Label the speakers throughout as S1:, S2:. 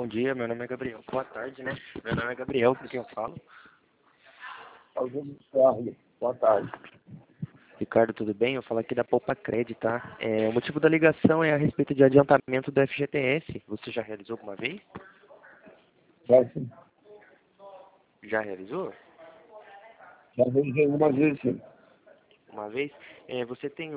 S1: Bom dia, meu nome é Gabriel. Boa tarde, né? Meu nome é Gabriel, com quem eu falo?
S2: Boa tarde.
S1: Ricardo, tudo bem? Eu falo aqui da Poupa Cred, tá? O motivo da ligação é a respeito de adiantamento do FGTS. Você já realizou alguma vez?
S2: Já, sim.
S1: Já realizou?
S2: Já vejo algumas vezes, sim.
S1: Uma vez? Você tem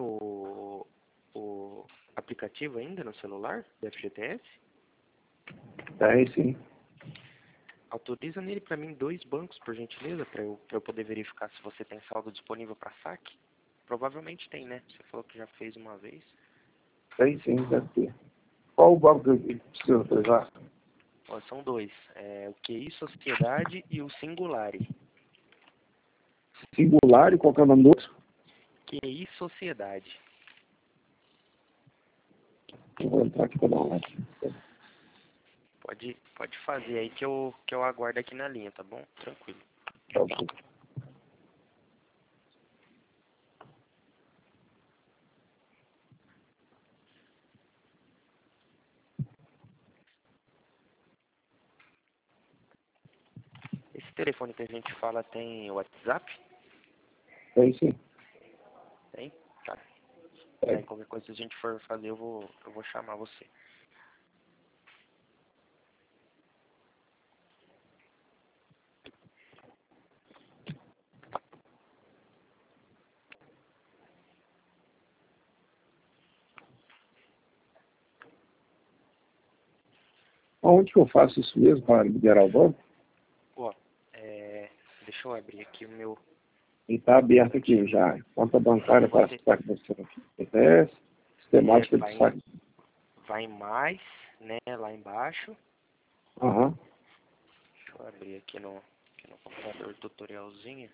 S1: o aplicativo ainda no celular do FGTS?
S2: Tem, sim.
S1: Autoriza nele para mim 2 bancos, por gentileza, para eu poder verificar se você tem saldo disponível para saque. Provavelmente tem, né? Você falou que já fez uma vez.
S2: Tem, sim, deve ter. Qual o banco que precisa autorizar?
S1: Ó, são 2. O QI Sociedade e o Singulari.
S2: Singular e qual que é o nome do outro?
S1: QI Sociedade.
S2: Eu vou entrar aqui para dar uma olhada.
S1: Pode fazer aí que eu aguardo aqui na linha, tá bom? Tranquilo.
S2: Tá ok.
S1: Esse telefone que a gente fala tem WhatsApp?
S2: Tem, sim.
S1: Tem? Tá.
S2: Tem.
S1: Aí qualquer coisa que a gente for fazer, eu vou chamar você.
S2: Onde que eu faço isso mesmo para liberar o banco?
S1: Ó, deixa eu abrir aqui o meu...
S2: Ele está aberto aqui já. Conta bancária para
S1: Você
S2: saque do FGTS, sistemática de
S1: vai
S2: saque.
S1: vai em mais, né, lá embaixo.
S2: Aham.
S1: Deixa eu abrir aqui no computador tutorialzinho.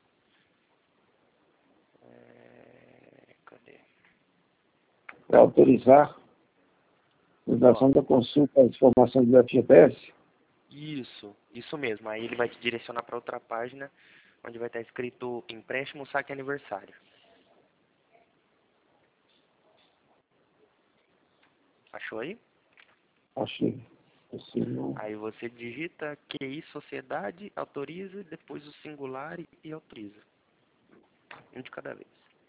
S1: Cadê?
S2: É autorizar a realização da consulta de informações do FGTS?
S1: Isso mesmo. Aí ele vai te direcionar para outra página, onde vai estar escrito empréstimo saque aniversário. Achou aí?
S2: Achei. Possível.
S1: Aí você digita QI Sociedade, autoriza, depois o singular e autoriza. Um de cada vez.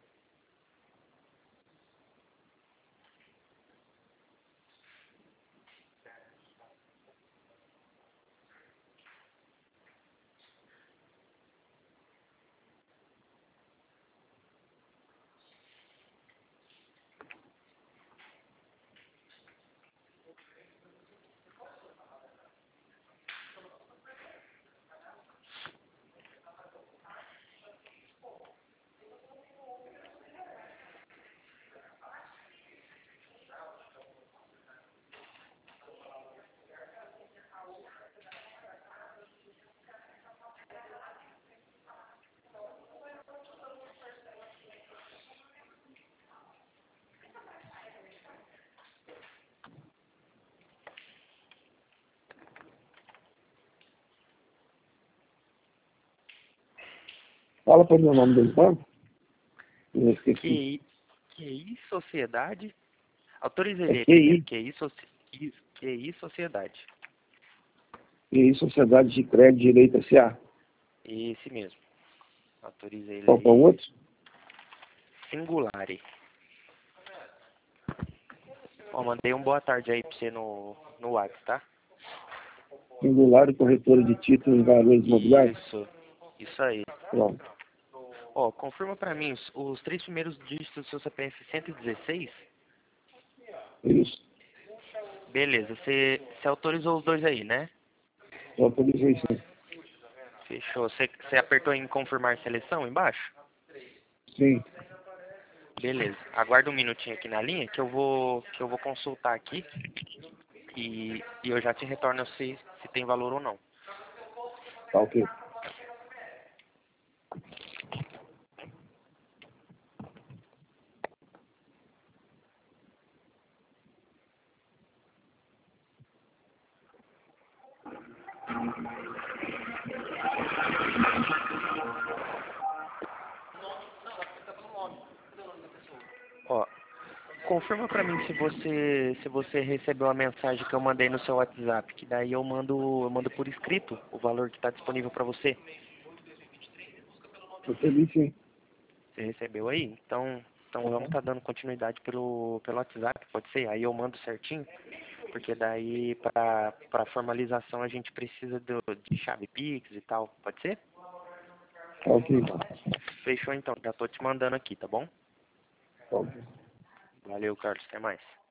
S2: Fala para mim o nome do banco. Eu esqueci.
S1: QI Sociedade. Autoriza
S2: É
S1: ele aí primeiro.
S2: QI.
S1: QI Sociedade.
S2: QI Sociedade de Crédito Direito S.A.
S1: Esse mesmo. Autoriza ele
S2: Qual que é o
S1: aí.
S2: outro?
S1: Singulari. Ó, mandei um boa tarde aí pra você no WhatsApp, tá?
S2: Singular e corretora de títulos e valores imobiliários?
S1: Isso aí.
S2: Pronto.
S1: Ó, confirma pra mim, os 3 primeiros dígitos do seu CPF 116?
S2: Isso.
S1: Beleza, você autorizou os 2 aí, né?
S2: Eu autorizei sim.
S1: Fechou. Você apertou em confirmar seleção embaixo?
S2: Sim.
S1: Beleza. Aguarda um minutinho aqui na linha que eu vou consultar aqui e eu já te retorno se tem valor ou não.
S2: Tá ok.
S1: Ó, confirma pra mim se você recebeu a mensagem que eu mandei no seu WhatsApp, que daí eu mando por escrito o valor que está disponível para você.
S2: Recebi sim.
S1: Você recebeu aí? Então vamos estar dando continuidade pelo WhatsApp, pode ser? Aí eu mando certinho, porque daí para formalização a gente precisa de chave Pix e tal, pode ser?
S2: Tá ok, então.
S1: Fechou então, já tô te mandando aqui, tá bom?
S2: Tá ok.
S1: Valeu, Carlos, até mais.